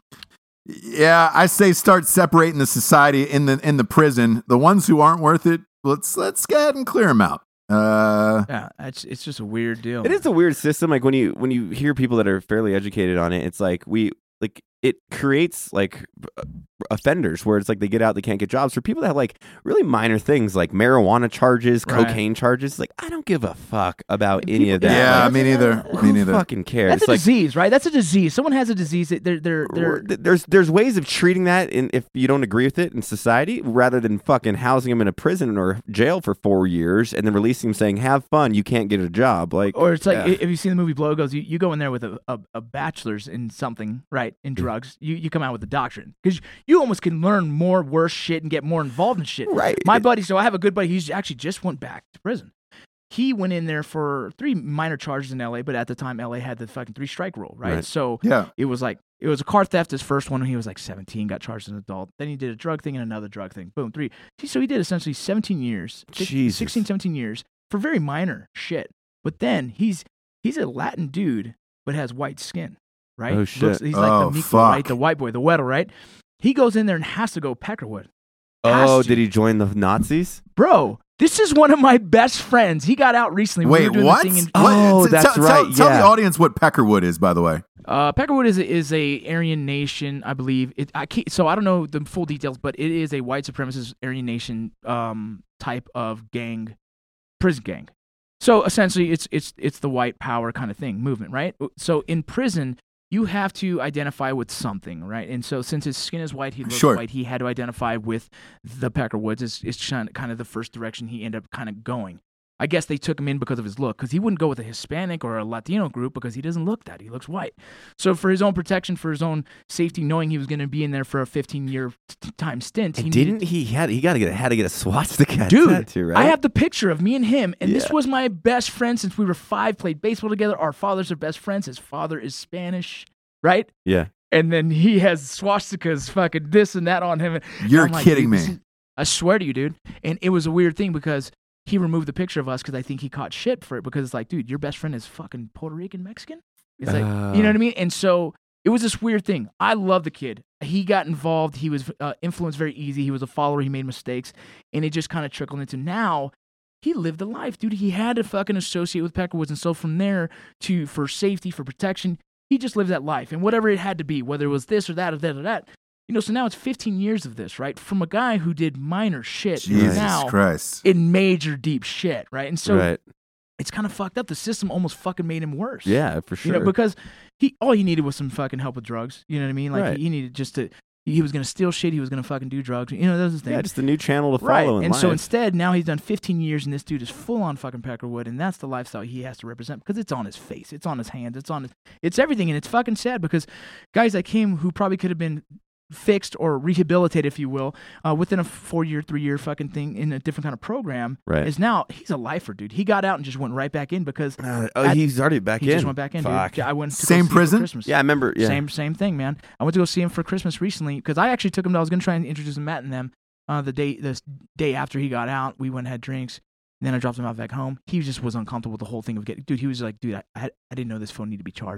yeah, I say start separating the society in the in the prison. The ones who aren't worth it, let's let's go ahead and clear them out. Uh, Yeah, it's it's just a weird deal. It is a weird system. Like when you when you hear people that are fairly educated on it, it's like we like it creates like uh, offenders where it's like they get out, they can't get jobs. For people that have like really minor things like marijuana charges, Right. cocaine charges, like I don't give a fuck about And any people- of that. yeah, Like, me neither. who Me neither. fucking cares? That's a like, disease, right? That's a disease. Someone has a disease. that They're they're or- they're. th- there's there's ways of treating that in, if you don't agree with it in society, rather than fucking housing them in a prison or jail for four years and then releasing them saying have fun, you can't get a job. Like Or it's like yeah. if you see the movie Blow Goes, you, you go in there with a, a, a bachelor's in something, right? In drugs, you, you come out with a doctorate because you almost can learn more worse shit and get more involved in shit. Right. My buddy, so I have a good buddy. He's actually just went back to prison. He went in there for three minor charges in L A, but at the time L A had the fucking three strike rule, right? Right. So yeah. it was like it was a car theft. His first one when he was like seventeen, got charged as an adult. Then he did a drug thing and another drug thing. Boom, three. So he did essentially seventeen years, six- Jesus. sixteen, seventeen years for very minor shit. But then he's he's a Latin dude, but has white skin, right? Oh, shit. Looks- he's like Oh, the Meek, fuck. right? The white boy, the Weddle, right? He goes in there and has to go Peckerwood. oh, Has to. did he join the Nazis? Bro, this is one of my best friends. He got out recently. We Wait, were doing what? The thing in, What? Oh, T- that's tell, tell- right, Tell yeah. the audience what Peckerwood is, by the way. Uh, Peckerwood is a, is a Aryan nation, I believe. It, I can't, so I don't know the full details, but it is a white supremacist Aryan nation um, type of gang, prison gang. So essentially, it's it's it's the white power kind of thing, movement, right? So in prison, you have to identify with something, right? And so since his skin is white, he looks Sure. white. He had to identify with the Peckerwoods. It's, it's kind of the first direction he ended up kind of going. I guess they took him in because of his look, because he wouldn't go with a Hispanic or a Latino group because he doesn't look that. He looks white. So for his own protection, for his own safety, knowing he was going to be in there for a fifteen-year t- time stint, he And needed- didn't he had he got to get had to get a swastika Dude, tattoo, right? I have the picture of me and him, and this Yeah. was my best friend since we were five, played baseball together. Our fathers are best friends. His father is Spanish, right? yeah. And then he has swastikas, fucking this and that on him. And You're I'm like, kidding dude, me. this is- I swear to you, dude. And it was a weird thing because he removed the picture of us because I think he caught shit for it because it's like, dude, your best friend is fucking Puerto Rican Mexican. It's like, you know what I mean? And so it was this weird thing. I love the kid. He got involved. He was uh, influenced very easy. He was a follower. He made mistakes. And it just kind of trickled into now he lived a life, dude. He had to fucking associate with Peckerwoods. And so from there to for safety, for protection, he just lived that life. And whatever it had to be, whether it was this or that or that or that, you know, so now it's fifteen years of this, right? From a guy who did minor shit to Jesus now Christ. in major deep shit, right? And so right. it's kind of fucked up. The system almost fucking made him worse. Yeah, for sure. You know, because he all he needed was some fucking help with drugs. You know what I mean? Like Right. he, he needed just to. He was gonna steal shit. He was gonna fucking do drugs. You know, those are the things. yeah, just a new channel to follow Right, in and life. so instead, now he's done fifteen years, and this dude is full on fucking Peckerwood, and that's the lifestyle he has to represent because it's on his face, it's on his hands, it's on his, it's everything, and it's fucking sad because guys like him who probably could have been fixed or rehabilitated, if you will, uh, within a four-year, three-year fucking thing in a different kind of program, Right. is now he's a lifer, dude. He got out and just went right back in because Uh, oh, at- he's already back he in. just went back in, Fuck. dude. I went to go Same see him for prison? Christmas. Yeah, I remember. Yeah. Same same thing, man. I went to go see him for Christmas recently because I actually took him. I was gonna try and introduce him Matt and them. Uh, the day the day after he got out, we went and had drinks. Then I dropped him out back home. He just was uncomfortable with the whole thing of getting. Dude, he was like, dude, I I, I didn't know this phone needed to be charged.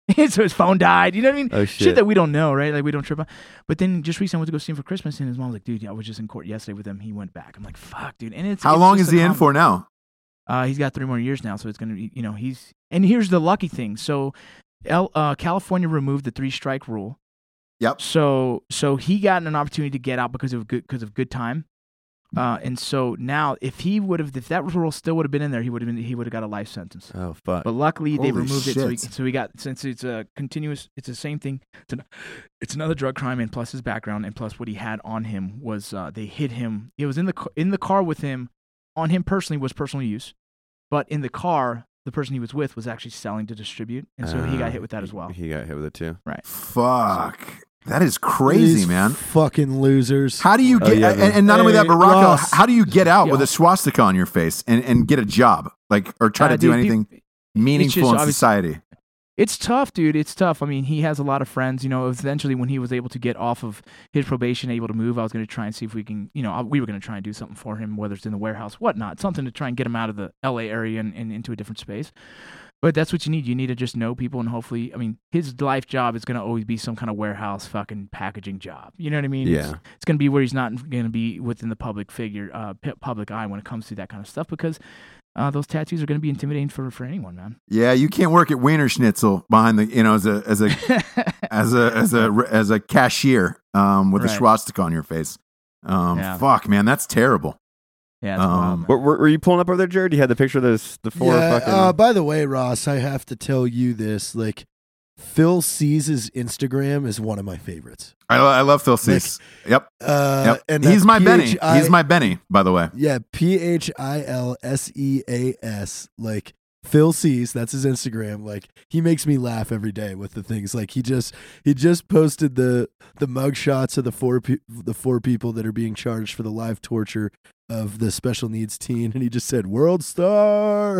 so his phone died. You know what I mean? Oh, shit. that we don't know, right? Like we don't trip on. But then just recently I went to go see him for Christmas, and his mom was like, "Dude, I was just in court yesterday with him. He went back." I'm like, "Fuck, dude." And it's How it's long just is a he in com- for now? Uh, he's got three more years now, so it's gonna be, you know, he's. And here's the lucky thing. So, L, uh, California removed the three strike rule. Yep. So, so he got an opportunity to get out because of good because of good time. Uh, and so now, if he would have, if that rule still would have been in there, he would have been, he would have got a life sentence. Oh fuck. But luckily, they Holy removed it, so he, shit. so he got since it's a continuous, it's the same thing. It's, an, it's another drug crime, and plus his background, and plus what he had on him was uh, they hit him. It was in the ca- in the car with him, on him personally was personal use, but in the car, the person he was with was actually selling to distribute, and so he got Uh, hit with that as well. He got hit with it too. Right. Fuck. That is crazy, These man. Fucking losers. How do you Oh, get, yeah, and, man. and not only that, Hey, but Rocco, Ross. how do you get out Yeah. with a swastika on your face and, and get a job? Like, or try Uh, to do dude, anything peop- meaningful just in obvious- society? It's tough, dude. It's tough. I mean, he has a lot of friends. You know, eventually when he was able to get off of his probation, able to move, I was going to try and see if we can, you know, I- we were going to try and do something for him, whether it's in the warehouse, whatnot, something to try and get him out of the L A area and, and into a different space. But that's what you need. You need to just know people, and hopefully, I mean, his life job is going to always be some kind of warehouse fucking packaging job. You know what I mean? It's, Yeah. it's going to be where he's not going to be within the public figure, uh, p- public eye when it comes to that kind of stuff, because uh, those tattoos are going to be intimidating for, for anyone, man. Yeah, you can't work at Wiener Schnitzel behind the, you know, as a as a as a as a as a cashier um, with a Right. swastika on your face. Um, Yeah. Fuck, man, that's terrible. Yeah, it's Um, wild, man. Were, were, were you pulling up over there, Jared? You had the picture of those the four yeah, fucking. uh, by the way, Ross, I have to tell you this. Like, Phil C's Instagram is one of my favorites. I, I love Phil Cease. Yep, Uh, yep. and He's that's my Benny. P H I He's my Benny, by the way. Yeah, P H I L S E A S. Like, Phil C's, that's his Instagram. Like, he makes me laugh every day with the things. Like, he just he just posted the the mug shots of the four pe- the four people that are being charged for the live torture of the special needs teen, and he just said "World Star."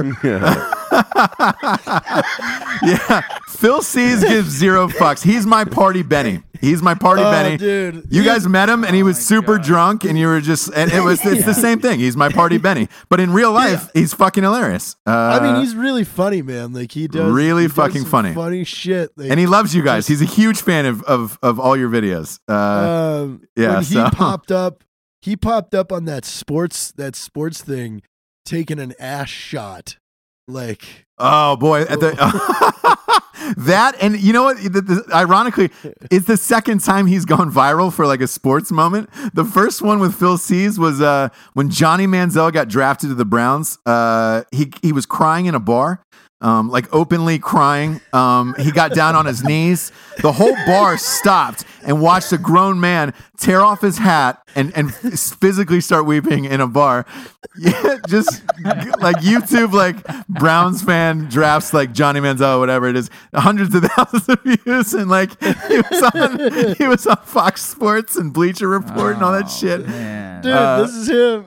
Yeah, Phil Cease gives zero fucks. He's my party Benny. He's my party Oh, Benny. dude. You guys met him, and he was my super God. drunk, and you were just, and it was, it's the same thing. He's my party Benny, but in real life, he's fucking hilarious. Uh, I mean, he's really funny, man. Like, he does Really he does fucking some funny. funny shit. Like, and he loves you guys. He's a huge fan of of, of all your videos. Uh, um, yeah, when he so- popped up, he popped up on that sports that sports thing, taking an ass shot. Like, oh boy, at the, that and you know what? The, the, ironically, it's the second time he's gone viral for like a sports moment. The first one with Phil Cease was uh, when Johnny Manziel got drafted to the Browns. Uh, he he was crying in a bar. Um, like openly crying. Um, he got down on his knees. The whole bar stopped and watched a grown man tear off his hat and, and physically start weeping in a bar. Yeah, just like YouTube, like Browns fan drafts like Johnny Manziel, whatever it is, hundreds of thousands of views, and like he was on, he was on Fox Sports and Bleacher Report and all that shit. Oh, Man. dude, Uh, this is him.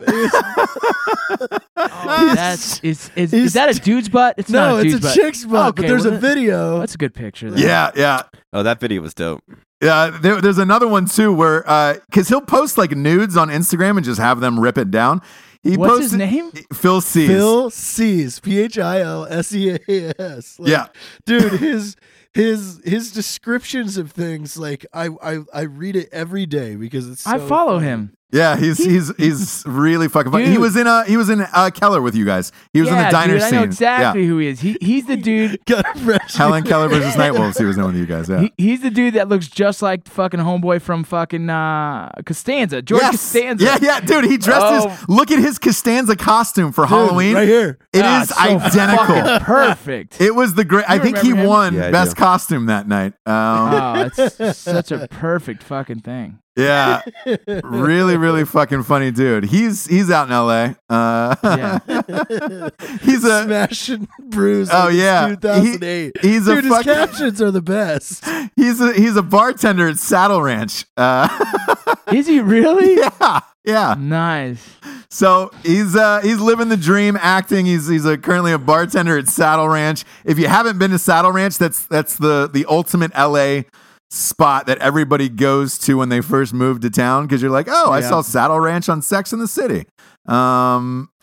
Oh, that's is is, he's- is that a dude's butt? It's no, not a it's dude's a butt. chick's butt, but Okay, there's well, a video. That's a good picture. There. Yeah, yeah. Oh, that video was dope. Yeah, there, there's another one too where because he'll post like nudes on Instagram and just have them rip it down. He What's posted, his name? Phil Cease. Phil C's, P H I L S E A S. Like, Yeah. dude, his his his descriptions of things, like I I, I read it every day because it's. So I follow funny. him. Yeah, he's he's he's really fucking funny. He Dude. was in uh he was in uh, Keller with you guys. He was yeah, in the diner dude, scene. I know exactly Yeah. who he is. He he's the dude. Got a fresh- Helen Keller versus Nightwolves. He was in with you guys. Yeah. He, he's the dude that looks just like fucking homeboy from fucking uh, Costanza, George Yes. Costanza. Yeah, yeah, dude. He dressed Oh. his. Look at his Costanza costume for Dude, Halloween. right here. It Ah, is so identical. fucking perfect. It was the great. I You think he remember him? won Yeah, I best do. costume that night. Um, Oh, it's such a perfect fucking thing. yeah, really, really fucking funny dude. He's he's out in L A. Uh, Yeah. he's a Smash and bruise. Oh, like it's yeah. two thousand eight. He- he's a Dude, his fucking- captions are the best. he's a he's a bartender at Saddle Ranch. Uh, Is he really? yeah, yeah. Nice. So he's uh, he's living the dream, acting. He's he's a, currently a bartender at Saddle Ranch. If you haven't been to Saddle Ranch, that's that's the the ultimate L A spot that everybody goes to when they first move to town because you're like, oh, I Yeah. saw Saddle Ranch on Sex in the City. Um,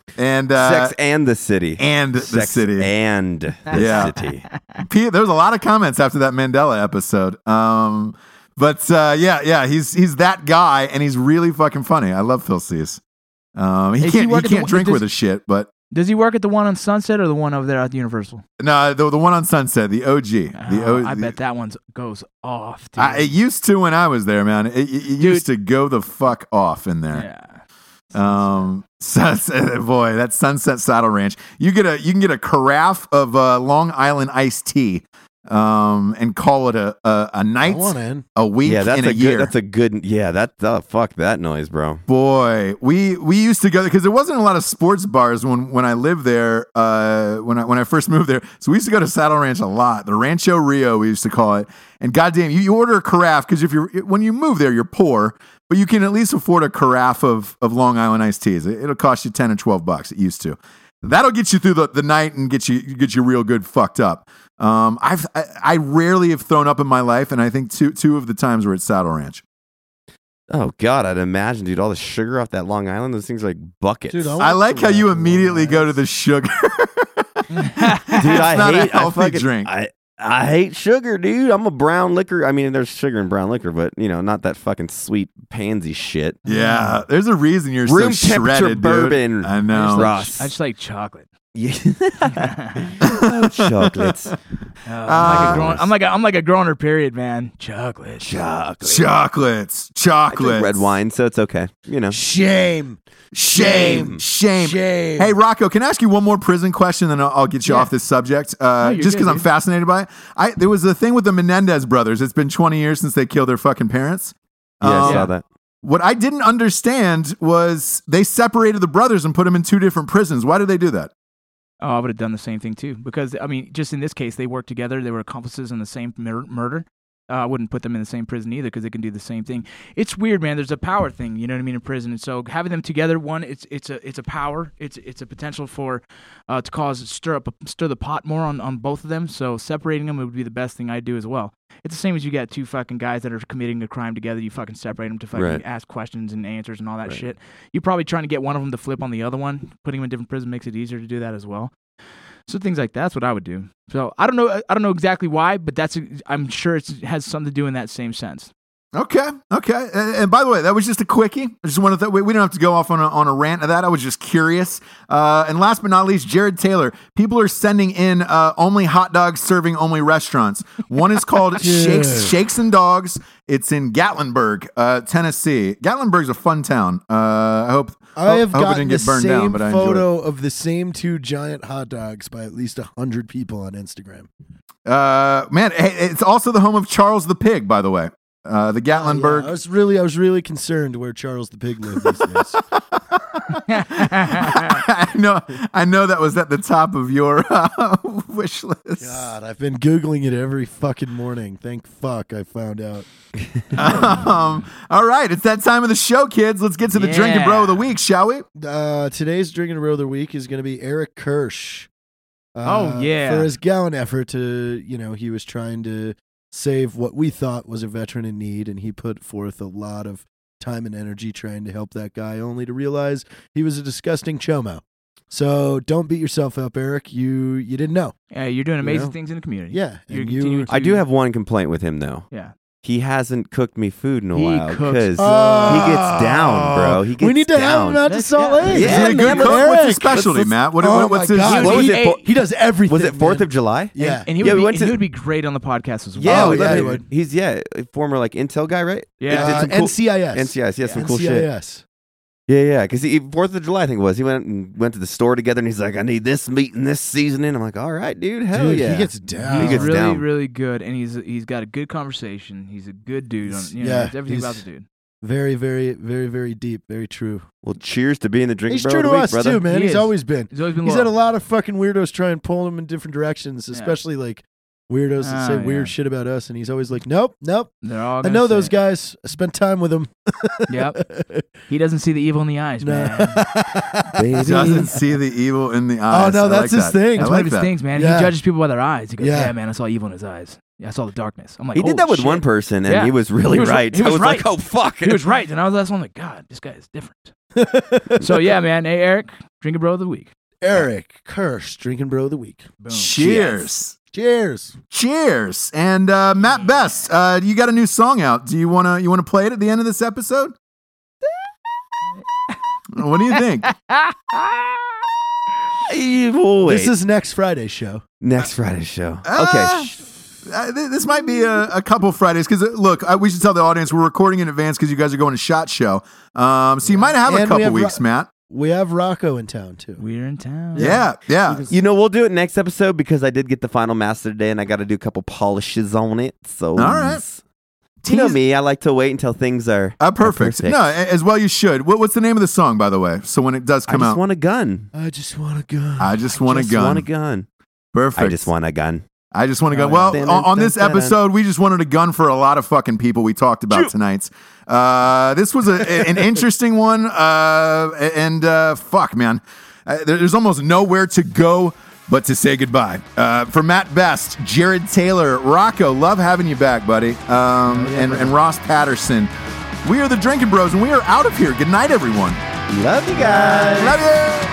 And uh, Sex and the City. and the Sex city. and the Yeah. city. P- there was a lot of comments after that Mandela episode. Um, but uh, yeah, yeah, he's he's that guy, and he's really fucking funny. I love Phil Cease. Um, he Is he can't he working the can't one- drink does- with a shit, but Does he work at the one on Sunset or the one over there at Universal? no, the the one on Sunset, the O G, the Oh, O. I the- bet that one goes off, dude. I, it used to when I was there, man. It, it, it used to go the fuck off in there. yeah. Um, sunset, boy, that Sunset Saddle Ranch. You get a you can get a carafe of uh, Long Island iced tea, um, and call it a a, a I night, want in. a week, Yeah, that's in a, a, good. year. That's a good. Yeah, that. Oh, fuck that noise, bro. Boy, we we used to go because there wasn't a lot of sports bars when when I lived there. Uh, when I when I first moved there, so we used to go to Saddle Ranch a lot. The Rancho Rio, we used to call it. And goddamn, you, you order a carafe because if you're when you move there, you're poor, but you can at least afford a carafe of of Long Island iced teas. It, it'll cost you ten or twelve bucks. It used to. That'll get you through the, the night and get you get you real good fucked up. Um, I've I, I rarely have thrown up in my life, and I think two two of the times were at Saddle Ranch. Oh God, I'd imagine, dude, all the sugar off that Long Island. Those things are like buckets. Dude, I like how you immediately go to the sugar. Dude, I not a hate I healthy fucking, drink. I, I hate sugar, dude. I'm a brown liquor. I mean, there's sugar in brown liquor, but you know, not that fucking sweet pansy shit. Yeah, there's a reason you're Room so temperature shredded, dude. bourbon. I I know. just, like, Ross. I just like chocolate. Yeah. Oh, chocolates. Uh, I'm, like Uh, a grown, I'm like a, I'm like a groaner. Period, man. Chocolate. Chocolate. Chocolates, I chocolates, drink red wine, so it's okay. You know. Shame. Shame, shame. Shame. Hey, Rocco, can I ask you one more prison question, then I'll, I'll get you Yeah. off this subject? Uh, No, you're just good, because I'm dude. fascinated by it. I there was a thing with the Menendez brothers. It's been twenty years since they killed their fucking parents. Yeah, I Um, saw that. What I didn't understand was they separated the brothers and put them in two different prisons. Why did they do that? Oh, I would have done the same thing too. Because I mean, just in this case, they worked together. They were accomplices in the same mur- murder. Uh, I wouldn't put them in the same prison either because they can do the same thing. It's weird, man. There's a power thing, you know what I mean, in prison. And so having them together, one, it's it's a it's a power. It's it's a potential for uh, to cause stir up stir the pot more on, on both of them. So separating them would be the best thing I'd do as well. It's the same as you got two fucking guys that are committing a crime together. You fucking separate them to fucking Right. ask questions and answers and all that Right. shit. You're probably trying to get one of them to flip on the other one. Putting them in different prison makes it easier to do that as well. So things like that's what I would do. So I don't know. I don't know exactly why, but that's. I'm sure it's, it has something to do in that same sense. Okay, okay. And, and by the way, that was just a quickie. I just wanted to, we, we don't have to go off on a, on a rant of that. I was just curious. Uh, and last but not least, Jared Taylor. People are sending in uh, only hot dogs serving only restaurants. One is called Shakes Shakes and Dogs. It's in Gatlinburg, uh, Tennessee. Gatlinburg's a fun town. Uh, I hope I have hope it gotten didn't the get burned same down, but I enjoyed it. photo of the same two giant hot dogs by at least a hundred people on Instagram. Uh, man, hey, it's also the home of Charles the Pig, by the way. Uh, the Gatlinburg. Yeah, I was really, I was really concerned where Charles the Pig lived these days. I know, I know that was at the top of your uh, wish list. God, I've been googling it every fucking morning. Thank fuck I found out. Um, all right, it's that time of the show, kids. Let's get to the drinking bro of the week, shall we? Uh, today's drinking bro of the week is going to be Eric Kirsch. Uh, Oh, yeah. for his gallant effort to, you know, he was trying to save what we thought was a veteran in need, and he put forth a lot of time and energy trying to help that guy, only to realize he was a disgusting chomo. So don't beat yourself up, Eric. You you didn't know. Yeah, you're doing amazing know? things in the community. Yeah, You're and you- continuing to, I do have one complaint with him though. Yeah. He hasn't cooked me food in a He while cooks because Oh. he gets down, bro. He gets we need to have down. him out to That's- Salt yeah. Lake. Yeah, Is he a good man, cook? Eric. What's his specialty, Let's- Matt? What, oh what- what's my his? God. What was He it? ate- Four- He does everything. was it Fourth man. of July? Yeah. And he Yeah, would, we be, went and to- he would be great on the podcast as well. Yeah, Oh, we yeah, love he it. would. He's yeah, a former like Intel guy, right? Yeah. Did Uh, some cool- N C I S. N C I S, yeah, some cool shit. N C I S. Yeah, yeah, because Fourth of July, I think it was. He went and went to the store together, and he's like, "I need this meat and this seasoning." I'm like, "All right, dude, hell Dude, yeah." he gets down. He He's gets really, down. really good, and he's he's got a good conversation. He's a good dude. On, you know, Yeah, it's everything he's- about the dude. Very, very, very, very deep. Very true. Well, cheers to being the drinking He's bro true of the to week, us brother. too, man. He He's is. always been. He's always been He's had a loyal. lot of fucking weirdos try and pull him in different directions, Yeah. especially like weirdos that Oh, say yeah. weird shit about us, and he's always like, "Nope, nope. They're all I gonna know say those it. guys. I spent time with them." Yep. He doesn't see the evil in the eyes, man. He doesn't see the evil in the Oh eyes. no, I that's like his that. thing. I That's like one of his that. things, man. Yeah. He judges people by their eyes. He goes, Yeah. "Yeah, man, I saw evil in his eyes. Yeah, I saw the darkness." I'm like, He did "Holy that with shit." one person, and Yeah. he was really He was- right. he was I was right. like, "Oh fuck!" He was right, and I was that's one like, God, this guy is different. So yeah, man. Hey, Eric, Drinking Bro of the Week. Eric Kirsch, Drinking Bro of the Week. Cheers. Cheers. Cheers. And uh, Matt Best, uh, you got a new song out. Do you wanna you wanna play it at the end of this episode? What do you think? This is next Friday's show. Next Friday's show. Uh, Okay. Uh, th- this might be a, a couple Fridays because uh, look, uh, we should tell the audience we're recording in advance because you guys are going to SHOT Show. Um, so you might have a And we couple have weeks, Ro- Matt. We have Rocco in town too. We're in town. Yeah, yeah. You know, we'll do it next episode because I did get the final master today and I got to do a couple polishes on it. So, All right. You know Tease- me, I like to wait until things are, Uh, are perfect. No, a- as well you should. What, what's the name of the song, by the way? So when it does I come just out, want a gun. I just want a gun. I just want a Just gun. want a gun. Perfect. I just want a gun. I just want to go. Oh, Well, yeah. on, on this episode, we just wanted a gun for a lot of fucking people we talked about tonight. Uh, this was a, an interesting one. Uh, and uh, fuck, man. Uh, there- there's almost nowhere to go but to say goodbye. Uh, for Matt Best, Jared Taylor, Rocco, love having you back, buddy. Um, and, and Ross Patterson. We are the Drinking Bros, and we are out of here. Good night, everyone. Love you guys. Love you.